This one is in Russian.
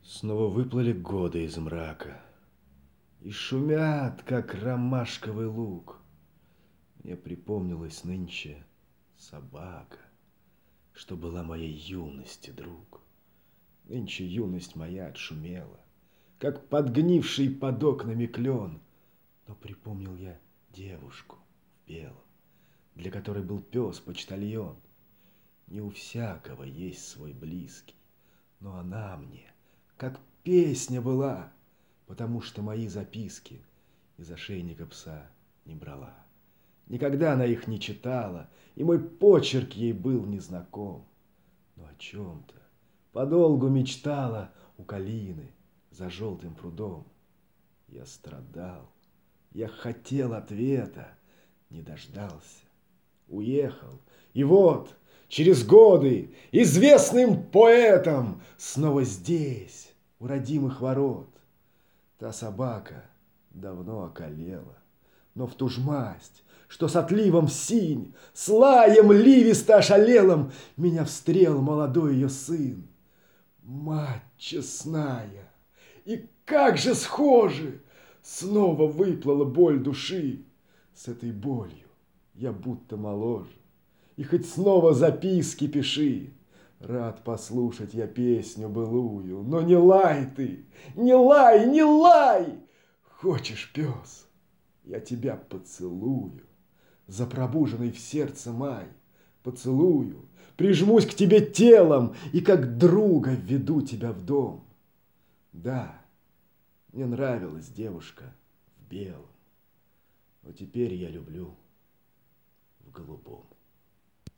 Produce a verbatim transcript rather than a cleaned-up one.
Снова выплыли годы из мрака и шумят, как ромашковый луг. Мне припомнилась нынче собака, что была моей юности друг. Нынче юность моя отшумела, как подгнивший под окнами клен. Но припомнил я девушку в белом, для которой был пес-почтальон. Не у всякого есть свой близкий, но она мне как песня была, потому что мои записки из ошейника пса не брала. Никогда она их не читала, и мой почерк ей был незнаком. Но о чем-то подолгу мечтала у калины за желтым прудом. Я страдал, я хотел ответа, не дождался. Уехал, и вот, через годы, известным поэтом снова здесь, у родимых ворот. Та собака давно околела, но в ту ж масть, что с отливом синь, с лаем ливисто ошалелом, меня встрел молодой ее сын. Мать честная, и как же схожи! Снова выплыла боль души. С этой болью я будто моложе. И хоть снова записки пиши, рад послушать я песню былую, но не лай ты, не лай, не лай! Хочешь, пес, я тебя поцелую, за пробуженный в сердце май. Поцелую, прижмусь к тебе телом и как друга введу тебя в дом. Да, мне нравилась девушка в белом, но теперь я люблю в голубом.